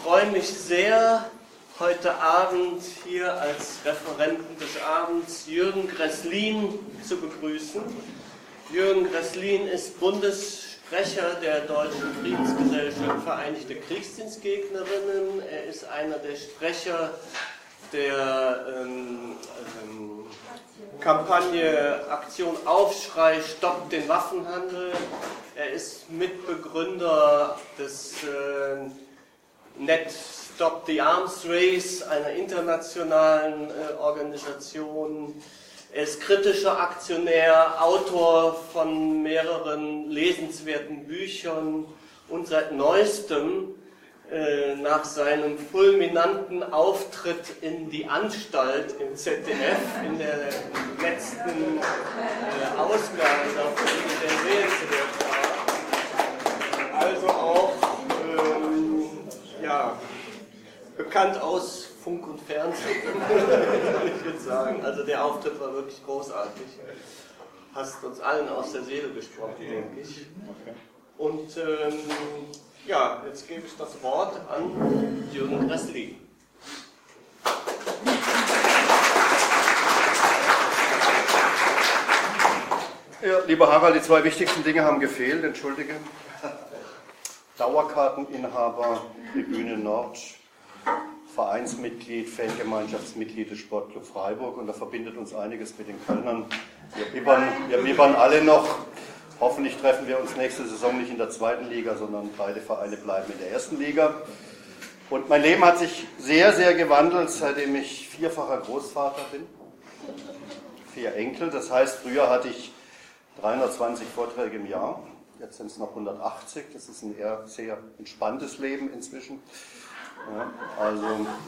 freue mich sehr, heute Abend hier als Referenten des Abends Jürgen Gresslin zu begrüßen. Jürgen Gresslin ist Bundessprecher der Deutschen Friedensgesellschaft Vereinigte Kriegsdienstgegnerinnen. Er ist einer der Sprecher der Kampagne Aktion Aufschrei, stoppt den Waffenhandel. Er ist Mitbegründer des Net Stop the Arms Race, einer internationalen Organisation. Er ist kritischer Aktionär, Autor von mehreren lesenswerten Büchern und seit neuestem nach seinem fulminanten Auftritt in die Anstalt im ZDF in der letzten Ausgabe, davon der sehenswert war. Also auch bekannt aus Funk und Fernsehen, ich würde sagen. Also der Auftritt war wirklich großartig. Hast uns allen aus der Seele gesprochen, denke ich. Und jetzt gebe ich das Wort an Jürgen Gresslin. Ja, lieber Harald, die zwei wichtigsten Dinge haben gefehlt, entschuldige. Dauerkarteninhaber, Tribüne Nord, Vereinsmitglied, Fangemeinschaftsmitglied des Sportclub Freiburg, und da verbindet uns einiges mit den Kölnern. Wir bibbern alle noch. Hoffentlich treffen wir uns nächste Saison nicht in der zweiten Liga, sondern beide Vereine bleiben in der ersten Liga. Und mein Leben hat sich sehr, sehr gewandelt, seitdem ich vierfacher Großvater bin. 4 Enkel, das heißt, früher hatte ich 320 Vorträge im Jahr. Jetzt sind es noch 180, das ist ein eher sehr entspanntes Leben inzwischen. Ja, also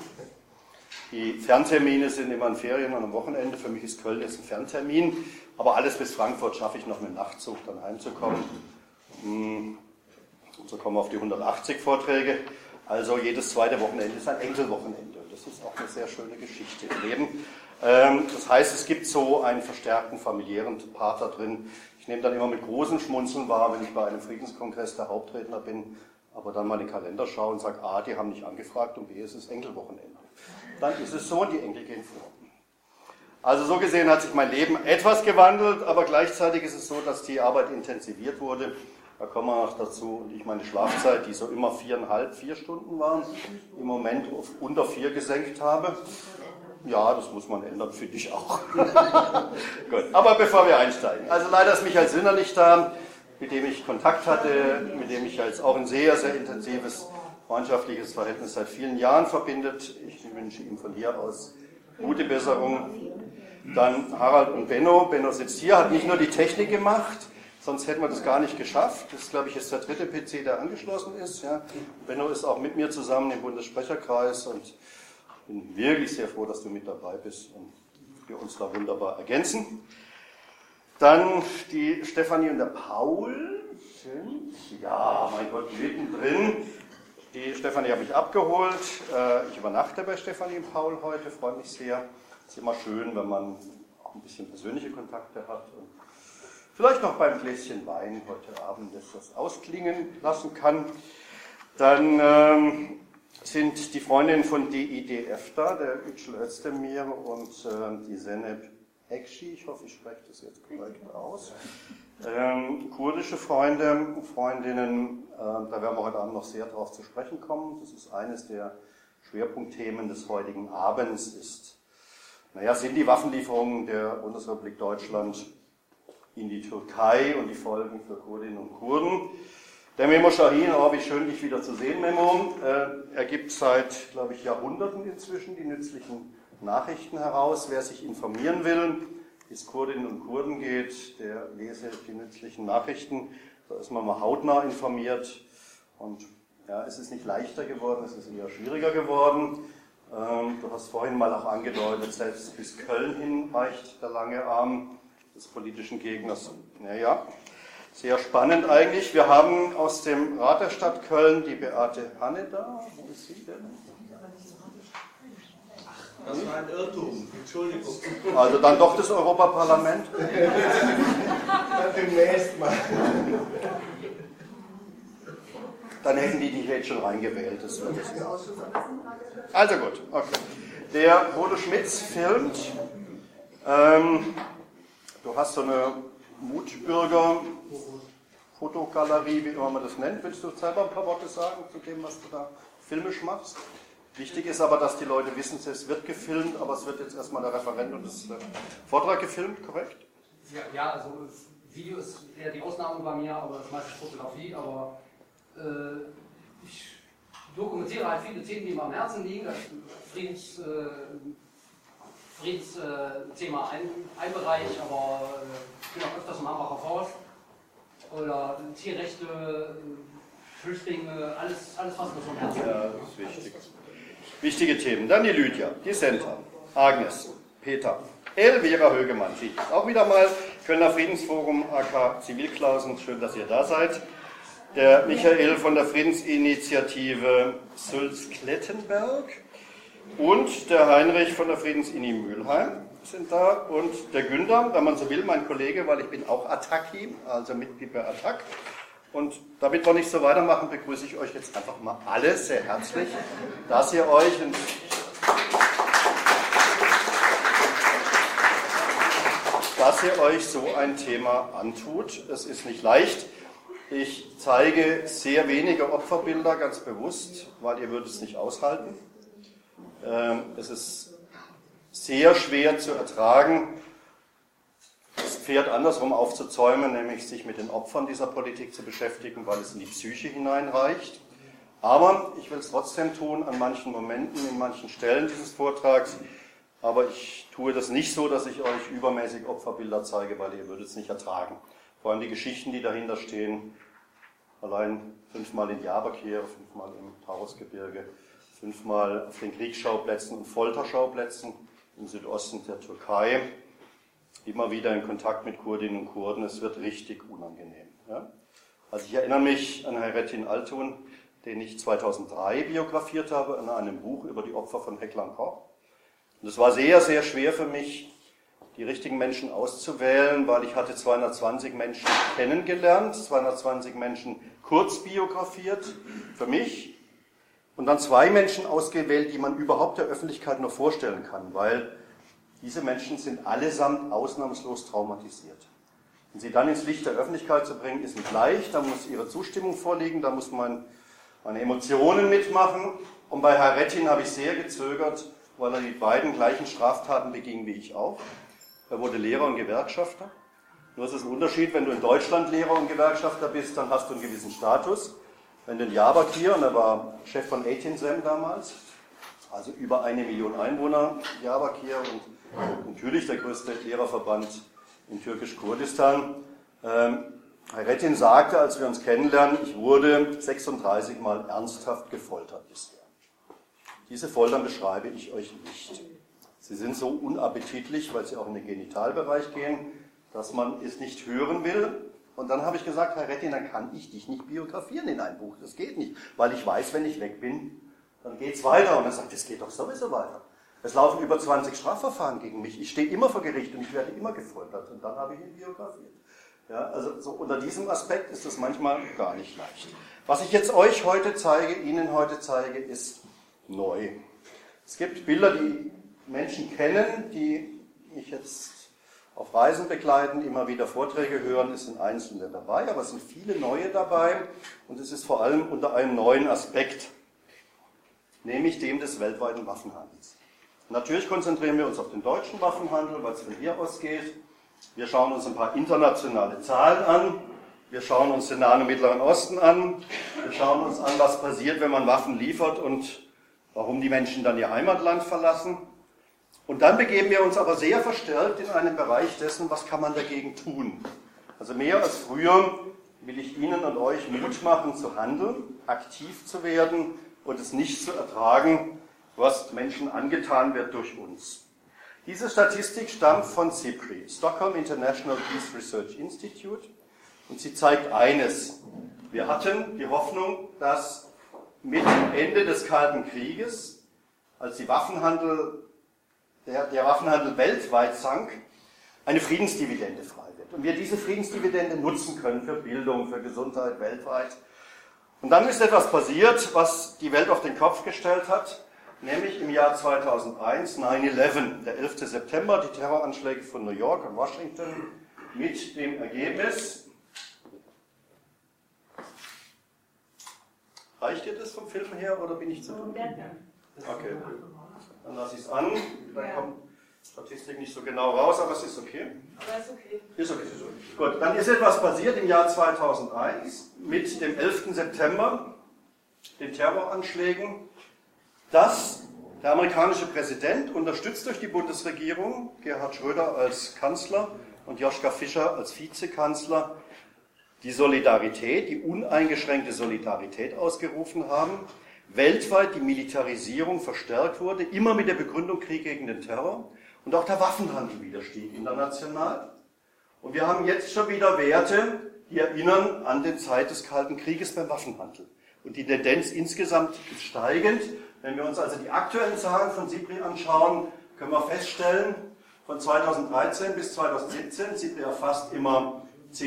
die Ferntermine sind immer an Ferien und am Wochenende. Für mich ist Köln jetzt ein Ferntermin, aber alles bis Frankfurt schaffe ich noch mit dem Nachtzug dann heimzukommen. Und so kommen wir auf die 180 Vorträge. Also jedes zweite Wochenende ist ein Enkelwochenende. Das ist auch eine sehr schöne Geschichte im Leben. Das heißt, es gibt so einen verstärkten familiären Part da drin. Ich nehme dann immer mit großem Schmunzeln wahr, wenn ich bei einem Friedenskongress der Hauptredner bin, aber dann mal in den Kalender schaue und sage, A, die haben nicht angefragt, und B, es ist Enkelwochenende. Dann ist es so, und die Enkel gehen vor. Also so gesehen hat sich mein Leben etwas gewandelt, aber gleichzeitig ist es so, dass die Arbeit intensiviert wurde. Da kommen wir noch dazu, und ich meine Schlafzeit, die so immer 4 Stunden waren, im Moment auf unter 4 gesenkt habe. Ja, das muss man ändern, finde ich auch. Gut, aber bevor wir einsteigen. Also leider ist Michael Sinner nicht da, mit dem ich Kontakt hatte, mit dem ich jetzt auch ein sehr, sehr intensives freundschaftliches Verhältnis seit vielen Jahren verbindet. Ich wünsche ihm von hier aus gute Besserung. Dann Harald und Benno. Benno sitzt hier, hat nicht nur die Technik gemacht, sonst hätten wir das gar nicht geschafft. Das ist, glaube ich, jetzt der 3. PC, der angeschlossen ist. Ja. Benno ist auch mit mir zusammen im Bundessprecherkreis, und ich bin wirklich sehr froh, dass du mit dabei bist und wir uns da wunderbar ergänzen. Dann die Stefanie und der Paul sind, ja, mein Gott, mittendrin. Die Stefanie habe ich abgeholt. Ich übernachte bei Stefanie und Paul heute, freue mich sehr. Es ist immer schön, wenn man auch ein bisschen persönliche Kontakte hat und vielleicht noch beim Gläschen Wein heute Abend das ausklingen lassen kann. Dann sind die Freundinnen von DIDF da, der Yücel Özdemir und die Zeynep Ekşi, ich hoffe, ich spreche das jetzt korrekt aus. Kurdische Freunde, Freundinnen, da werden wir heute Abend noch sehr darauf zu sprechen kommen. Das ist eines der Schwerpunktthemen des heutigen Abends, sind die Waffenlieferungen der Bundesrepublik Deutschland in die Türkei und die Folgen für Kurdinnen und Kurden. Der Memo Shahin, oh, wie schön, dich wieder zu sehen, Memo. Er gibt seit, glaube ich, Jahrhunderten inzwischen die nützlichen Nachrichten heraus. Wer sich informieren will, wie es Kurdinnen und Kurden geht, der lese die nützlichen Nachrichten. Da ist man mal hautnah informiert. Und ja, es ist nicht leichter geworden, es ist eher schwieriger geworden. Du hast vorhin mal auch angedeutet, selbst bis Köln hin reicht der lange Arm des politischen Gegners. Naja, sehr spannend eigentlich. Wir haben aus dem Rat der Stadt Köln die Beate Hanne da. Wo ist sie denn? Das war ein Irrtum, Entschuldigung. Also dann doch das Europaparlament? Demnächst mal. dann hätten die dich jetzt schon reingewählt. Das wird es ja. Also gut, okay. Der Bodo Schmitz filmt. Du hast so eine Mutbürger-Fotogalerie, wie immer man das nennt. Willst du selber ein paar Worte sagen zu dem, was du da filmisch machst? Wichtig ist aber, dass die Leute wissen, es wird gefilmt, aber es wird jetzt erstmal der Referent und das Vortrag gefilmt, korrekt? Ja, also Video ist eher die Ausnahme bei mir, aber das meiste Fotografie, aber ich dokumentiere halt viele Themen, die mir am Herzen liegen. Das Friedensthema ein Bereich, aber ich bin auch öfters im Hambacher Forst oder Tierrechte, Flüchtlinge, alles was mir so am Herzen liegt. Ja, das ist wichtig. Wichtige Themen. Dann die Lydia, die Senta, Agnes, Peter, Elvira Högemann, sie ist auch wieder mal Kölner Friedensforum AK Zivilklausen, schön, dass ihr da seid. Der Michael von der Friedensinitiative Sulz-Klettenberg und der Heinrich von der Friedensinitiative Mülheim sind da und der Günther, wenn man so will, mein Kollege, weil ich bin auch Attacki, also Mitglied bei Attac. Und damit wir nicht so weitermachen, begrüße ich euch jetzt einfach mal alle sehr herzlich, dass ihr euch so ein Thema antut. Es ist nicht leicht. Ich zeige sehr wenige Opferbilder, ganz bewusst, weil ihr würdet es nicht aushalten. Es ist sehr schwer zu ertragen, das Pferd andersrum aufzuzäumen, nämlich sich mit den Opfern dieser Politik zu beschäftigen, weil es in die Psyche hineinreicht. Aber ich will es trotzdem tun, an manchen Momenten, in manchen Stellen dieses Vortrags. Aber ich tue das nicht so, dass ich euch übermäßig Opferbilder zeige, weil ihr würdet es nicht ertragen. Vor allem die Geschichten, die dahinter stehen, allein 5-mal in Diyarbakir, 5-mal im Taurusgebirge, 5-mal auf den Kriegsschauplätzen und Folterschauplätzen im Südosten der Türkei, immer wieder in Kontakt mit Kurdinnen und Kurden. Es wird richtig unangenehm. Ja? Also ich erinnere mich an Hayrettin Altun, den ich 2003 biografiert habe, in einem Buch über die Opfer von Heckler & Koch. Und es war sehr, sehr schwer für mich, die richtigen Menschen auszuwählen, weil ich hatte 220 Menschen kennengelernt, 220 Menschen kurz biografiert für mich und dann 2 Menschen ausgewählt, die man überhaupt der Öffentlichkeit nur vorstellen kann, weil diese Menschen sind allesamt ausnahmslos traumatisiert. Und sie dann ins Licht der Öffentlichkeit zu bringen, ist nicht leicht, da muss ihre Zustimmung vorliegen, da muss man meine Emotionen mitmachen. Und bei Hayrettin habe ich sehr gezögert, weil er die beiden gleichen Straftaten beging wie ich auch. Er wurde Lehrer und Gewerkschafter. Nur ist es ein Unterschied, wenn du in Deutschland Lehrer und Gewerkschafter bist, dann hast du einen gewissen Status. Wenn du in Diyarbakir, und er war Chef von Eğitimsem damals, also über 1 Million Einwohner, Diyarbakir und natürlich der größte Lehrerverband in Türkisch-Kurdistan. Hayrettin sagte, als wir uns kennenlernen, ich wurde 36 Mal ernsthaft gefoltert bisher. Diese Foltern beschreibe ich euch nicht. Sie sind so unappetitlich, weil sie auch in den Genitalbereich gehen, dass man es nicht hören will. Und dann habe ich gesagt, Hayrettin, dann kann ich dich nicht biografieren in ein Buch. Das geht nicht, weil ich weiß, wenn ich weg bin, dann geht es weiter. Und er sagt, das geht doch sowieso weiter. Es laufen über 20 Strafverfahren gegen mich. Ich stehe immer vor Gericht und ich werde immer gefoltert. Und dann habe ich ihn biografiert. Ja, also so unter diesem Aspekt ist das manchmal gar nicht leicht. Was ich jetzt euch heute zeige, Ihnen heute zeige, ist neu. Es gibt Bilder, die Menschen kennen, die mich jetzt auf Reisen begleiten, immer wieder Vorträge hören. Es sind einzelne dabei, aber es sind viele neue dabei. Und es ist vor allem unter einem neuen Aspekt, nämlich dem des weltweiten Waffenhandels. Natürlich konzentrieren wir uns auf den deutschen Waffenhandel, weil es von hier aus geht. Wir schauen uns ein paar internationale Zahlen an. Wir schauen uns den Nahen und Mittleren Osten an. Wir schauen uns an, was passiert, wenn man Waffen liefert und warum die Menschen dann ihr Heimatland verlassen. Und dann begeben wir uns aber sehr verstärkt in einen Bereich dessen, was kann man dagegen tun. Also mehr als früher will ich Ihnen und euch Mut machen, zu handeln, aktiv zu werden und es nicht zu ertragen, was Menschen angetan wird durch uns. Diese Statistik stammt von SIPRI, Stockholm International Peace Research Institute, und sie zeigt eines. Wir hatten die Hoffnung, dass mit dem Ende des Kalten Krieges, als der Waffenhandel weltweit sank, eine Friedensdividende frei wird. Und wir diese Friedensdividende nutzen können für Bildung, für Gesundheit weltweit. Und dann ist etwas passiert, was die Welt auf den Kopf gestellt hat, nämlich im Jahr 2001, 9/11, der 11. September, die Terroranschläge von New York und Washington, mit dem Ergebnis, reicht dir das vom Film her oder bin ich zu dumm? Okay, dann lasse ich es an, dann kommt Statistik nicht so genau raus, aber es ist okay. Aber ist okay. Ist okay. Gut, dann ist etwas passiert im Jahr 2001 mit dem 11. September, den Terroranschlägen, dass der amerikanische Präsident, unterstützt durch die Bundesregierung, Gerhard Schröder als Kanzler und Joschka Fischer als Vizekanzler, die Solidarität, die uneingeschränkte Solidarität ausgerufen haben, weltweit die Militarisierung verstärkt wurde, immer mit der Begründung Krieg gegen den Terror und auch der Waffenhandel wieder stieg international. Und wir haben jetzt schon wieder Werte, die erinnern an die Zeit des Kalten Krieges beim Waffenhandel. Und die Tendenz insgesamt ist steigend. Wenn wir uns also die aktuellen Zahlen von SIPRI anschauen, können wir feststellen, von 2013 bis 2017, SIPRI erfasst immer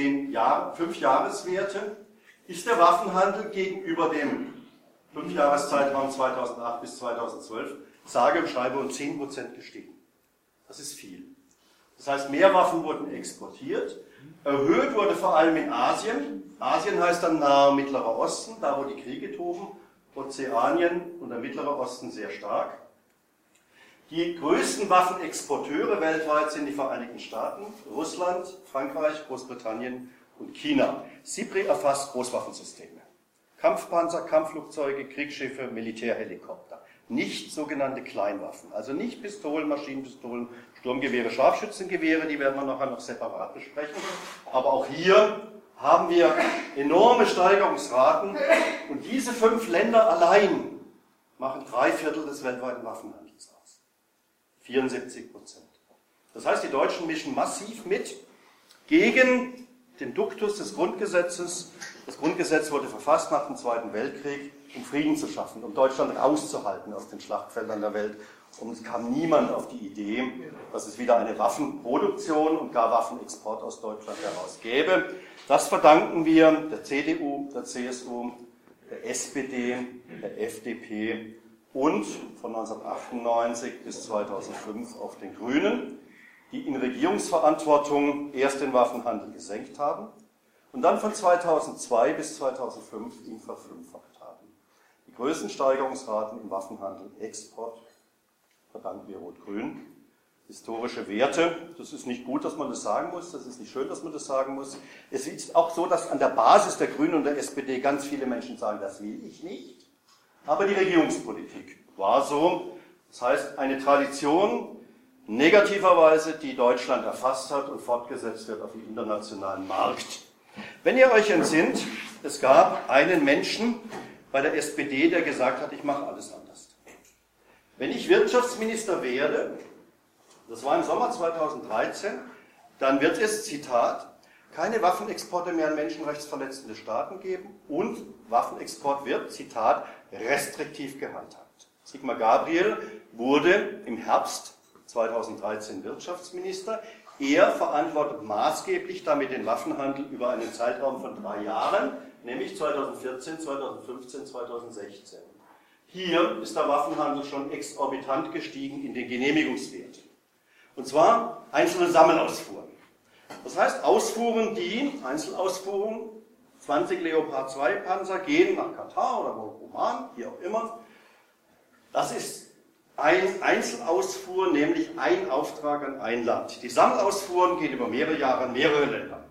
5 Jahreswerte, ist der Waffenhandel gegenüber dem 5-Jahreszeitraum 2008 bis 2012 sage und schreibe um 10% gestiegen. Das ist viel. Das heißt, mehr Waffen wurden exportiert. Erhöht wurde vor allem in Asien. Asien heißt dann Nahe und Mittlerer Osten, da wo die Kriege toben. Ozeanien und der Mittlere Osten sehr stark. Die größten Waffenexporteure weltweit sind die Vereinigten Staaten, Russland, Frankreich, Großbritannien und China. SIPRI erfasst Großwaffensysteme. Kampfpanzer, Kampfflugzeuge, Kriegsschiffe, Militärhelikopter. Nicht sogenannte Kleinwaffen, also nicht Pistolen, Maschinenpistolen, Sturmgewehre, Scharfschützengewehre, die werden wir nachher noch separat besprechen. Aber auch hier haben wir enorme Steigerungsraten und diese 5 Länder allein machen 3/4 des weltweiten Waffenhandels aus. 74%. Das heißt, die Deutschen mischen massiv mit gegen den Duktus des Grundgesetzes. Das Grundgesetz wurde verfasst nach dem Zweiten Weltkrieg, um Frieden zu schaffen, um Deutschland rauszuhalten aus den Schlachtfeldern der Welt. Und es kam niemand auf die Idee, dass es wieder eine Waffenproduktion und gar Waffenexport aus Deutschland heraus gäbe. Das verdanken wir der CDU, der CSU, der SPD, der FDP und von 1998 bis 2005 auf den Grünen, die in Regierungsverantwortung erst den Waffenhandel gesenkt haben und dann von 2002 bis 2005 ihn verfünffacht haben. Die größten Steigerungsraten im Waffenhandel, Export, verdanken wir Rot-Grün. Historische Werte, das ist nicht gut, dass man das sagen muss, das ist nicht schön, dass man das sagen muss. Es ist auch so, dass an der Basis der Grünen und der SPD ganz viele Menschen sagen, das will ich nicht. Aber die Regierungspolitik war so. Das heißt, eine Tradition negativerweise, die Deutschland erfasst hat und fortgesetzt wird auf dem internationalen Markt. Wenn ihr euch entsinnt, es gab einen Menschen bei der SPD, der gesagt hat, ich mache alles anders. Wenn ich Wirtschaftsminister werde, das war im Sommer 2013, dann wird es, Zitat, keine Waffenexporte mehr an menschenrechtsverletzende Staaten geben und Waffenexport wird, Zitat, restriktiv gehandhabt. Sigmar Gabriel wurde im Herbst 2013 Wirtschaftsminister. Er verantwortet maßgeblich damit den Waffenhandel über einen Zeitraum von 3 Jahren, nämlich 2014, 2015, 2016. Hier ist der Waffenhandel schon exorbitant gestiegen in den Genehmigungswerten. Und zwar einzelne Sammelausfuhren. Das heißt, Ausfuhren, Einzelausfuhren, 20 Leopard 2 Panzer gehen nach Katar oder Oman, wie auch immer. Das ist ein Einzelausfuhr, nämlich ein Auftrag an ein Land. Die Sammelausfuhren gehen über mehrere Jahre an mehrere Länder.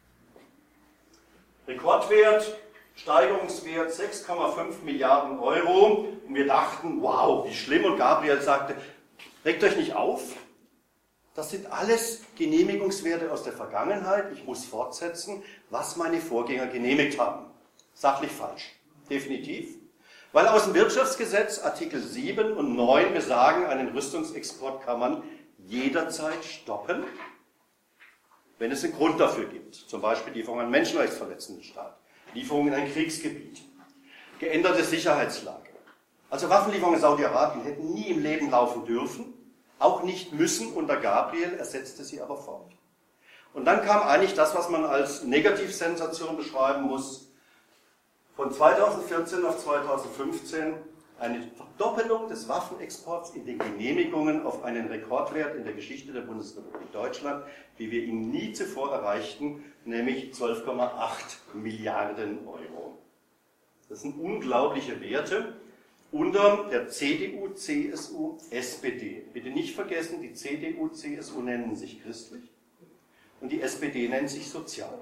Rekordwert, Steigerungswert 6,5 Milliarden Euro. Und wir dachten, wow, wie schlimm. Und Gabriel sagte, regt euch nicht auf. Das sind alles Genehmigungswerte aus der Vergangenheit. Ich muss fortsetzen, was meine Vorgänger genehmigt haben. Sachlich falsch. Definitiv. Weil aus dem Wirtschaftsgesetz Artikel 7 und 9 besagen, einen Rüstungsexport kann man jederzeit stoppen, wenn es einen Grund dafür gibt. Zum Beispiel Lieferung an menschenrechtsverletzenden Staat, Lieferung in ein Kriegsgebiet, geänderte Sicherheitslage. Also Waffenlieferungen in Saudi-Arabien hätten nie im Leben laufen dürfen, auch nicht müssen unter Gabriel, er setzte sie aber fort. Und dann kam eigentlich das, was man als Negativsensation beschreiben muss. von 2014 auf 2015 eine Verdoppelung des Waffenexports in den Genehmigungen auf einen Rekordwert in der Geschichte der Bundesrepublik Deutschland, wie wir ihn nie zuvor erreichten, nämlich 12,8 Milliarden Euro. Das sind unglaubliche Werte unter der CDU, CSU, SPD. Bitte nicht vergessen, die CDU, CSU nennen sich christlich und die SPD nennt sich sozial.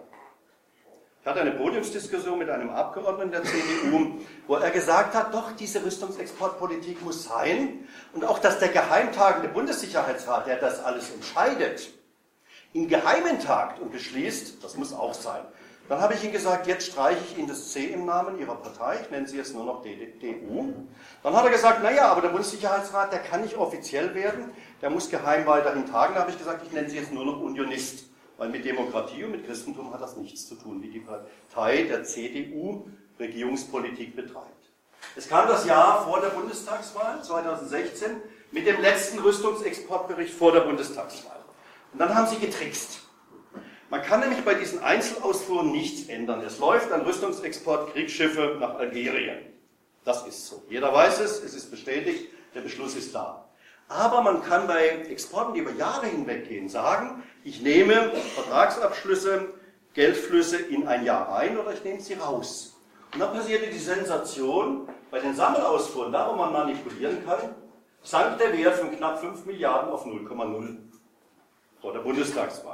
Ich hatte eine Podiumsdiskussion mit einem Abgeordneten der CDU, wo er gesagt hat, doch, diese Rüstungsexportpolitik muss sein und auch, dass der geheimtagende Bundessicherheitsrat, der das alles entscheidet, im Geheimen tagt und beschließt, das muss auch sein. Dann habe ich ihm gesagt, jetzt streiche ich Ihnen das C im Namen Ihrer Partei, ich nenne sie jetzt nur noch DU. Dann hat er gesagt, naja, aber der Bundessicherheitsrat, der kann nicht offiziell werden, der muss geheim weiterhin tagen. Da habe ich gesagt, ich nenne sie jetzt nur noch Unionist. Weil mit Demokratie und mit Christentum hat das nichts zu tun, wie die Partei der CDU Regierungspolitik betreibt. Es kam das Jahr vor der Bundestagswahl, 2016, mit dem letzten Rüstungsexportbericht vor der Bundestagswahl. Und dann haben sie getrickst. Man kann nämlich bei diesen Einzelausfuhren nichts ändern. Es läuft ein Rüstungsexport Kriegsschiffe nach Algerien. Das ist so. Jeder weiß es ist bestätigt, der Beschluss ist da. Aber man kann bei Exporten, die über Jahre hinweg gehen, sagen, ich nehme Vertragsabschlüsse, Geldflüsse in ein Jahr ein oder ich nehme sie raus. Und dann passierte die Sensation, bei den Sammelausfuhren, da wo man manipulieren kann, sank der Wert von knapp 5 Milliarden auf 0,0 vor der Bundestagswahl.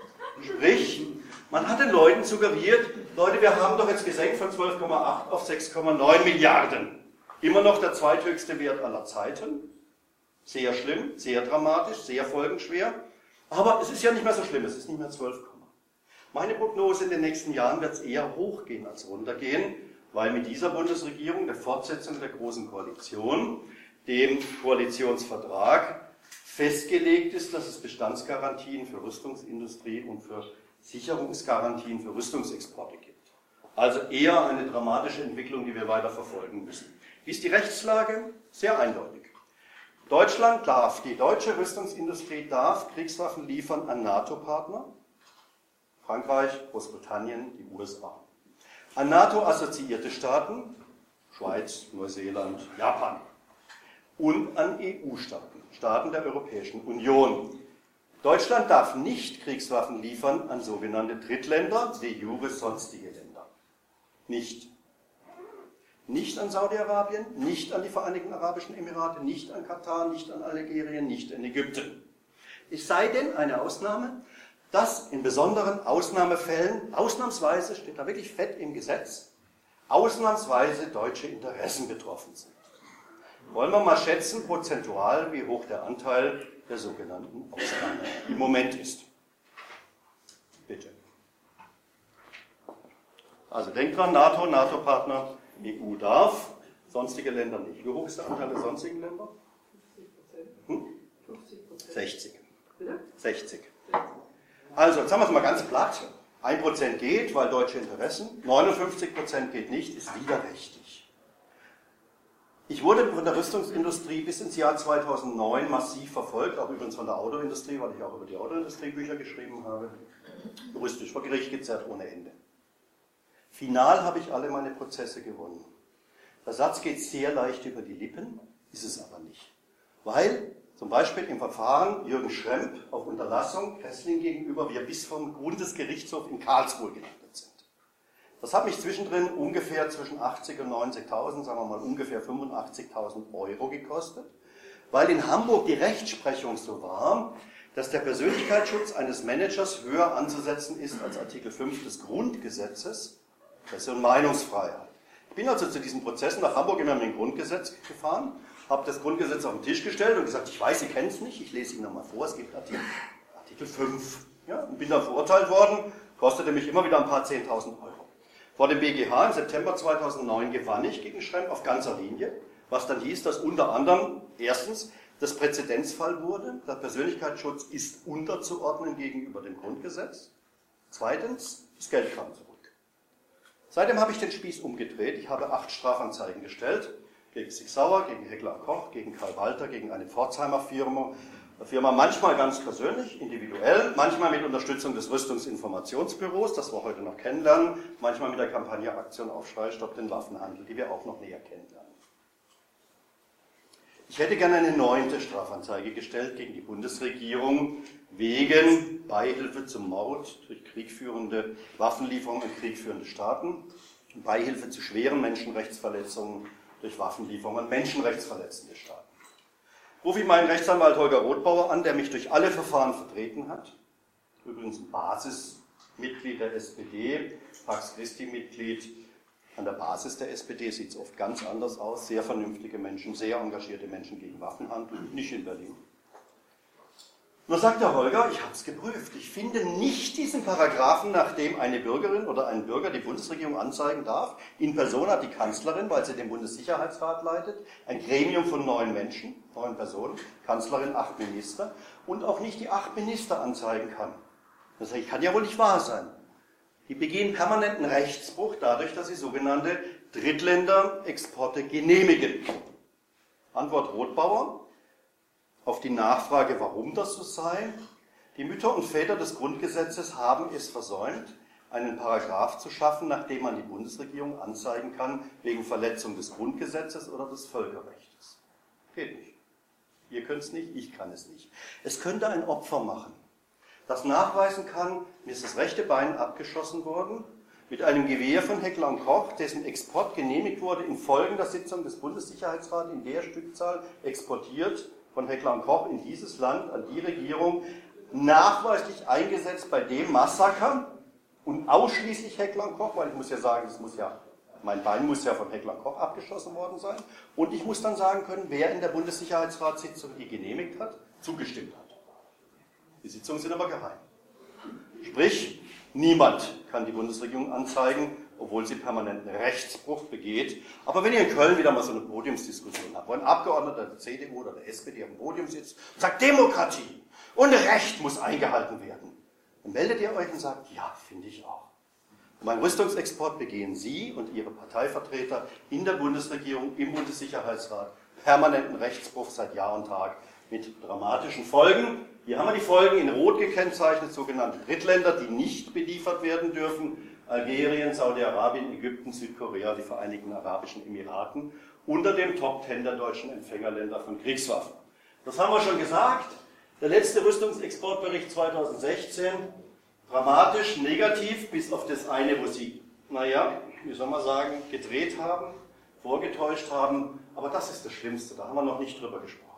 Sprich, man hat den Leuten suggeriert, Leute, wir haben doch jetzt gesenkt von 12,8 auf 6,9 Milliarden. Immer noch der zweithöchste Wert aller Zeiten. Sehr schlimm, sehr dramatisch, sehr folgenschwer. Aber es ist ja nicht mehr so schlimm, es ist nicht mehr 12, meine Prognose in den nächsten Jahren wird es eher hochgehen als runtergehen, weil mit dieser Bundesregierung, der Fortsetzung der Großen Koalition, dem Koalitionsvertrag, festgelegt ist, dass es Bestandsgarantien für Rüstungsindustrie und für Sicherungsgarantien für Rüstungsexporte gibt. Also eher eine dramatische Entwicklung, die wir weiter verfolgen müssen. Wie ist die Rechtslage? Sehr eindeutig. Deutschland darf, die deutsche Rüstungsindustrie darf Kriegswaffen liefern an NATO-Partner, Frankreich, Großbritannien, die USA. An NATO-assoziierte Staaten, Schweiz, Neuseeland, Japan. Und an EU-Staaten, Staaten der Europäischen Union. Deutschland darf nicht Kriegswaffen liefern an sogenannte Drittländer, de jure sonstige Länder. Nicht. Nicht an Saudi-Arabien, nicht an die Vereinigten Arabischen Emirate, nicht an Katar, nicht an Algerien, nicht an Ägypten. Es sei denn eine Ausnahme, dass in besonderen Ausnahmefällen, ausnahmsweise, steht da wirklich fett im Gesetz, ausnahmsweise deutsche Interessen betroffen sind. Wollen wir mal schätzen, prozentual, wie hoch der Anteil der sogenannten Ausnahmen im Moment ist. Bitte. Also denkt dran, NATO, NATO-Partner, EU darf, sonstige Länder nicht. Wie hoch ist der Anteil der sonstigen Länder? 60. 60. Also, jetzt haben wir es mal ganz platt. 1% geht, weil deutsche Interessen, 59% geht nicht, ist widerrechtlich. Ich wurde von der Rüstungsindustrie bis ins Jahr 2009 massiv verfolgt, auch übrigens von der Autoindustrie, weil ich auch über die Autoindustrie Bücher geschrieben habe. Juristisch vor Gericht gezerrt ohne Ende. Final habe ich alle meine Prozesse gewonnen. Der Satz geht sehr leicht über die Lippen, ist es aber nicht. Weil zum Beispiel im Verfahren Jürgen Schremp auf Unterlassung Kessling gegenüber wir bis vom Bundesgerichtshof in Karlsruhe gelandet sind. Das hat mich zwischendrin ungefähr zwischen 80.000 und 90.000, sagen wir mal ungefähr 85.000 Euro gekostet, weil in Hamburg die Rechtsprechung so war, dass der Persönlichkeitsschutz eines Managers höher anzusetzen ist als Artikel 5 des Grundgesetzes, Presse- und Meinungsfreiheit. Ich bin also zu diesen Prozessen nach Hamburg immer mit dem Grundgesetz gefahren, habe das Grundgesetz auf den Tisch gestellt und gesagt, ich weiß, Sie kennen es nicht, ich lese Ihnen nochmal vor, es gibt Artikel 5. Ja, und bin dann verurteilt worden, kostete mich immer wieder ein paar 10.000 Euro. Vor dem BGH im September 2009 gewann ich gegen Schremp auf ganzer Linie, was dann hieß, dass unter anderem erstens das Präzedenzfall wurde, der Persönlichkeitsschutz ist unterzuordnen gegenüber dem Grundgesetz. Zweitens, das Geld kam zurück. Seitdem habe ich den Spieß umgedreht, ich habe 8 Strafanzeigen gestellt, gegen Sig Sauer, gegen Heckler & Koch, gegen Karl Walter, gegen eine Pforzheimer Firma Der Firma manchmal ganz persönlich, individuell, manchmal mit Unterstützung des Rüstungsinformationsbüros, das wir heute noch kennenlernen, manchmal mit der Kampagne Aktion Aufschrei, Stopp den Waffenhandel, die wir auch noch näher kennenlernen. Ich hätte gerne eine 9. Strafanzeige gestellt gegen die Bundesregierung wegen Beihilfe zum Mord durch kriegführende Waffenlieferungen an kriegführende Staaten, Beihilfe zu schweren Menschenrechtsverletzungen durch Waffenlieferungen an menschenrechtsverletzende Staaten. Rufe ich meinen Rechtsanwalt Holger Rothbauer an, der mich durch alle Verfahren vertreten hat. Übrigens ein Basismitglied der SPD, Pax Christi-Mitglied. An der Basis der SPD sieht es oft ganz anders aus. Sehr vernünftige Menschen, sehr engagierte Menschen gegen Waffenhandel, nicht in Berlin. Nur sagt der Holger, ich habe es geprüft. Ich finde nicht diesen Paragraphen, nach dem eine Bürgerin oder ein Bürger die Bundesregierung anzeigen darf. In Persona die Kanzlerin, weil sie den Bundessicherheitsrat leitet. Ein Gremium von 9 Menschen, 9 Personen, Kanzlerin, 8 Minister. Und auch nicht die 8 Minister anzeigen kann. Das kann ja wohl nicht wahr sein. Die begehen permanenten Rechtsbruch dadurch, dass sie sogenannte Drittländerexporte genehmigen. Antwort Rothbauer auf die Nachfrage, warum das so sei. Die Mütter und Väter des Grundgesetzes haben es versäumt, einen Paragraph zu schaffen, nach dem man die Bundesregierung anzeigen kann, wegen Verletzung des Grundgesetzes oder des Völkerrechts. Geht nicht. Ihr könnt es nicht, ich kann es nicht. Es könnte ein Opfer machen, das nachweisen kann, mir ist das rechte Bein abgeschossen worden, mit einem Gewehr von Heckler & Koch, dessen Export genehmigt wurde in folgender Sitzung des Bundessicherheitsrats in der Stückzahl exportiert von Heckler & Koch in dieses Land an die Regierung, nachweislich eingesetzt bei dem Massaker und ausschließlich Heckler & Koch, weil ich muss ja sagen, mein Bein muss ja von Heckler & Koch abgeschossen worden sein und ich muss dann sagen können, wer in der Bundessicherheitsratssitzung die genehmigt hat, zugestimmt hat. Die Sitzungen sind aber geheim. Sprich, niemand kann die Bundesregierung anzeigen, obwohl sie permanenten Rechtsbruch begeht. Aber wenn ihr in Köln wieder mal so eine Podiumsdiskussion habt, wo ein Abgeordneter der CDU oder der SPD am Podium sitzt und sagt, Demokratie und Recht muss eingehalten werden, dann meldet ihr euch und sagt, ja, finde ich auch. Und beim Rüstungsexport begehen Sie und Ihre Parteivertreter in der Bundesregierung, im Bundessicherheitsrat, permanenten Rechtsbruch seit Jahr und Tag mit dramatischen Folgen. Hier haben wir die Folgen in Rot gekennzeichnet, sogenannte Drittländer, die nicht beliefert werden dürfen. Algerien, Saudi-Arabien, Ägypten, Südkorea, die Vereinigten Arabischen Emiraten unter dem Top 10 der deutschen Empfängerländer von Kriegswaffen. Das haben wir schon gesagt. Der letzte Rüstungsexportbericht 2016, dramatisch, negativ, bis auf das eine, wo sie, wie soll man sagen, gedreht haben, vorgetäuscht haben. Aber das ist das Schlimmste, da haben wir noch nicht drüber gesprochen.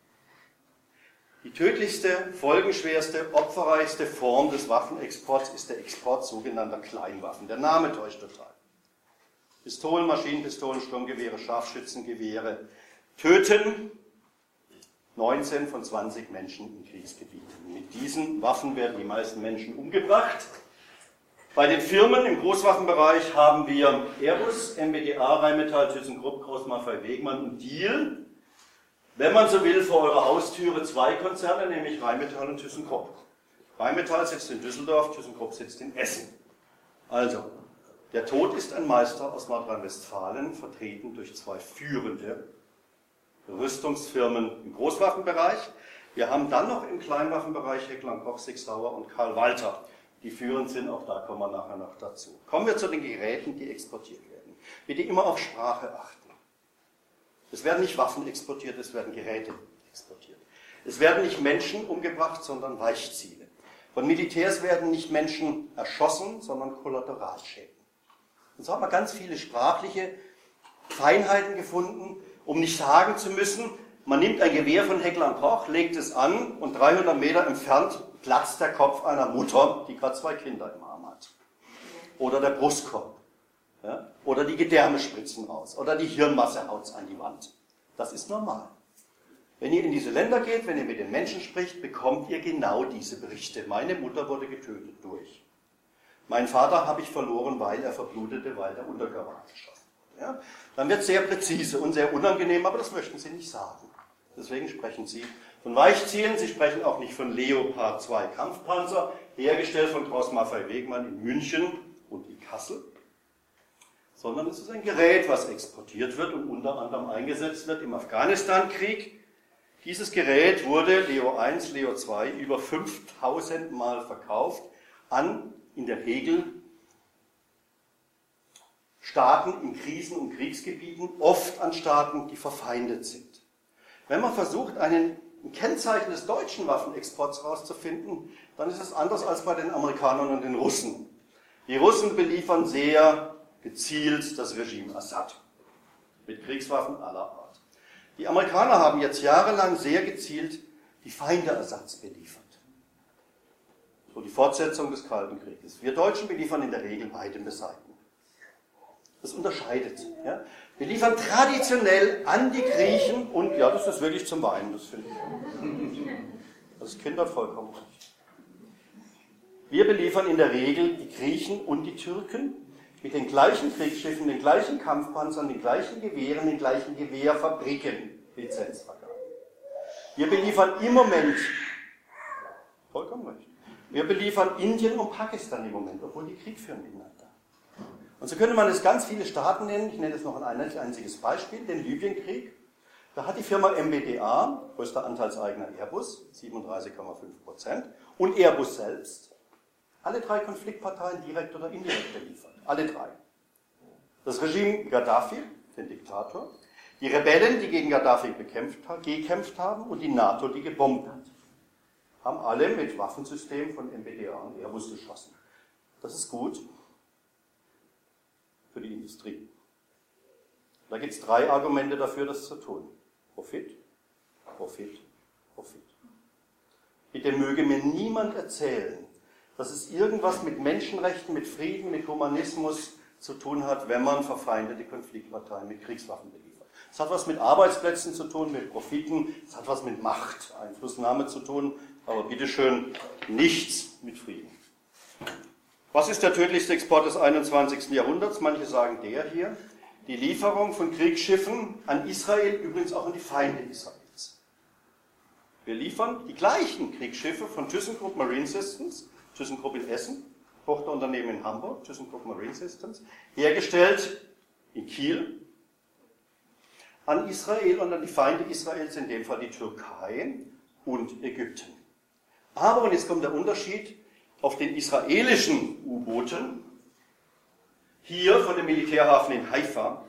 Die tödlichste, folgenschwerste, opferreichste Form des Waffenexports ist der Export sogenannter Kleinwaffen. Der Name täuscht total. Pistolen, Maschinenpistolen, Sturmgewehre, Scharfschützengewehre töten 19 von 20 Menschen in Kriegsgebieten. Mit diesen Waffen werden die meisten Menschen umgebracht. Bei den Firmen im Großwaffenbereich haben wir Airbus, MBDA, Rheinmetall, ThyssenKrupp, Krauss-Maffei, Wegmann und Diehl. Wenn man so will, vor eurer Haustüre 2 Konzerne, nämlich Rheinmetall und ThyssenKrupp. Rheinmetall sitzt in Düsseldorf, ThyssenKrupp sitzt in Essen. Also, der Tod ist ein Meister aus Nordrhein-Westfalen, vertreten durch 2 führende Rüstungsfirmen im Großwaffenbereich. Wir haben dann noch im Kleinwaffenbereich Heckler & Koch, Sig Sauer und Karl Walter, die führend sind, auch da kommen wir nachher noch dazu. Kommen wir zu den Geräten, die exportiert werden. Bitte immer auf Sprache achten. Es werden nicht Waffen exportiert, es werden Geräte exportiert. Es werden nicht Menschen umgebracht, sondern Weichziele. Von Militärs werden nicht Menschen erschossen, sondern Kollateralschäden. Und so haben wir ganz viele sprachliche Feinheiten gefunden, um nicht sagen zu müssen, man nimmt ein Gewehr von Heckler & Koch, legt es an und 300 Meter entfernt platzt der Kopf einer Mutter, die gerade 2 Kinder im Arm hat. Oder der Brustkorb. Ja? Oder die Gedärme spritzen raus. Oder die Hirnmasse haut an die Wand. Das ist normal. Wenn ihr in diese Länder geht, wenn ihr mit den Menschen spricht, bekommt ihr genau diese Berichte. Meine Mutter wurde getötet durch. Meinen Vater habe ich verloren, weil er verblutete, weil der Unterkörper abgeschossen wurde. Ja? Dann wird es sehr präzise und sehr unangenehm, aber das möchten Sie nicht sagen. Deswegen sprechen Sie von Weichzielen. Sie sprechen auch nicht von Leopard 2 Kampfpanzer, hergestellt von Krauss-Maffei Wegmann in München und in Kassel. Sondern es ist ein Gerät, was exportiert wird und unter anderem eingesetzt wird im Afghanistan-Krieg, Dieses Gerät wurde Leo I, Leo II über 5000 Mal verkauft an, in der Regel, Staaten in Krisen- und Kriegsgebieten, oft an Staaten, die verfeindet sind. Wenn man versucht, ein Kennzeichen des deutschen Waffenexports herauszufinden, dann ist es anders als bei den Amerikanern und den Russen. Die Russen beliefern sehr gezielt das Regime Assad mit Kriegswaffen aller Art. Die Amerikaner haben jetzt jahrelang sehr gezielt die Feinde Assads beliefert. So die Fortsetzung des Kalten Krieges. Wir Deutschen beliefern in der Regel beide Seiten. Das unterscheidet. Ja? Wir liefern traditionell an die Griechen und, ja, das ist wirklich zum Weinen, das finde ich. Das Kind hat vollkommen recht. Wir beliefern in der Regel die Griechen und die Türken mit den gleichen Kriegsschiffen, den gleichen Kampfpanzern, den gleichen Gewehren, den gleichen Gewehrfabriken, Lizenzvergabe. Wir beliefern im Moment, vollkommen recht, wir beliefern Indien und Pakistan im Moment, obwohl die Krieg führen miteinander. Und so könnte man es ganz viele Staaten nennen, ich nenne es noch ein einziges Beispiel, den Libyenkrieg. Da hat die Firma MBDA, größter Anteilseigner Airbus, 37,5%, und Airbus selbst, alle drei Konfliktparteien direkt oder indirekt beliefert. Alle drei. Das Regime Gaddafi, den Diktator, die Rebellen, die gegen Gaddafi gekämpft haben, und die NATO, die gebombt hat. Haben alle mit Waffensystemen von MBDA und Airbus geschossen. Das ist gut für die Industrie. Da gibt es 3 Argumente dafür, das zu tun. Profit, Profit, Profit. Bitte möge mir niemand erzählen, dass es irgendwas mit Menschenrechten, mit Frieden, mit Humanismus zu tun hat, wenn man verfeindete Konfliktparteien mit Kriegswaffen beliefert. Es hat was mit Arbeitsplätzen zu tun, mit Profiten, es hat was mit Macht, Einflussnahme zu tun, aber bitteschön nichts mit Frieden. Was ist der tödlichste Export des 21. Jahrhunderts? Manche sagen der hier. Die Lieferung von Kriegsschiffen an Israel, übrigens auch an die Feinde Israels. Wir liefern die gleichen Kriegsschiffe von ThyssenKrupp Marine Systems, ThyssenKrupp in Essen, Tochterunternehmen in Hamburg, ThyssenKrupp Marine Systems, hergestellt in Kiel, an Israel und an die Feinde Israels, in dem Fall die Türkei und Ägypten. Aber, und jetzt kommt der Unterschied, auf den israelischen U-Booten, hier von dem Militärhafen in Haifa,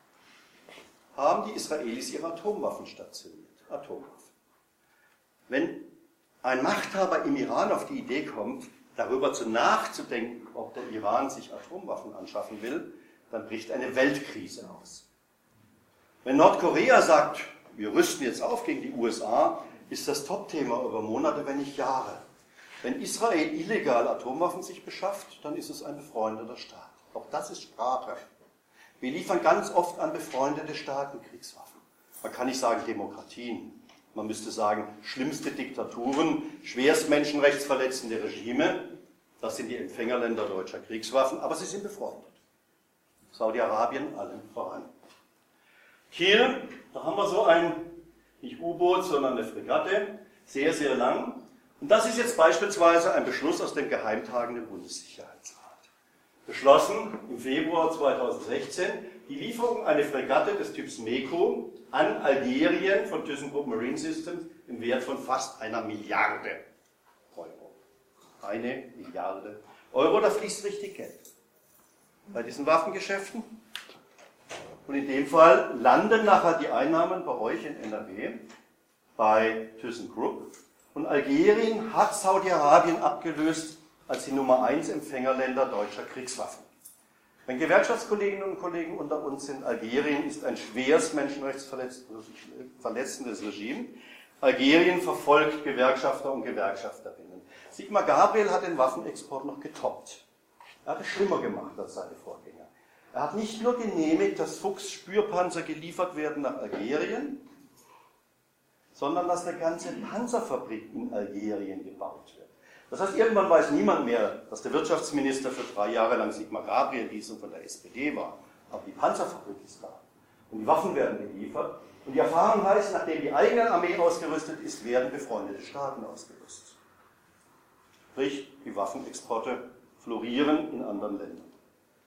haben die Israelis ihre Atomwaffen stationiert. Atomwaffen. Wenn ein Machthaber im Iran auf die Idee kommt, darüber nachzudenken, ob der Iran sich Atomwaffen anschaffen will, dann bricht eine Weltkrise aus. Wenn Nordkorea sagt, wir rüsten jetzt auf gegen die USA, ist das Topthema über Monate, wenn nicht Jahre. Wenn Israel illegal Atomwaffen sich beschafft, dann ist es ein befreundeter Staat. Auch das ist Sprache. Wir liefern ganz oft an befreundete Staaten Kriegswaffen. Man kann nicht sagen Demokratien. Man müsste sagen, schlimmste Diktaturen, schwerst menschenrechtsverletzende Regime, das sind die Empfängerländer deutscher Kriegswaffen, aber sie sind befreundet. Saudi-Arabien allen voran. Kiel, da haben wir so ein, nicht U-Boot, sondern eine Fregatte, sehr, sehr lang. Und das ist jetzt beispielsweise ein Beschluss aus dem Geheimtagenden Bundessicherheitsrat. Beschlossen im Februar 2016, die Lieferung einer Fregatte des Typs MEKO an Algerien von ThyssenKrupp Marine Systems im Wert von fast 1 Milliarde Euro. 1 Milliarde Euro, da fließt richtig Geld. Bei diesen Waffengeschäften. Und in dem Fall landen nachher die Einnahmen bei euch in NRW, bei ThyssenKrupp. Und Algerien hat Saudi-Arabien abgelöst als die Nummer 1 Empfängerländer deutscher Kriegswaffen. Wenn Gewerkschaftskolleginnen und Kollegen unter uns sind, Algerien ist ein schweres menschenrechtsverletzendes Regime. Algerien verfolgt Gewerkschafter und Gewerkschafterinnen. Sigmar Gabriel hat den Waffenexport noch getoppt. Er hat es schlimmer gemacht als seine Vorgänger. Er hat nicht nur genehmigt, dass Fuchs-Spürpanzer geliefert werden nach Algerien, sondern dass eine ganze Panzerfabrik in Algerien gebaut wird. Das heißt, irgendwann weiß niemand mehr, dass der Wirtschaftsminister für 3 Jahre lang Sigmar Gabriel hieß und von der SPD war. Aber die Panzerfabrik ist da. Und die Waffen werden geliefert. Und die Erfahrung heißt, nachdem die eigene Armee ausgerüstet ist, werden befreundete Staaten ausgerüstet. Sprich, die Waffenexporte florieren in anderen Ländern.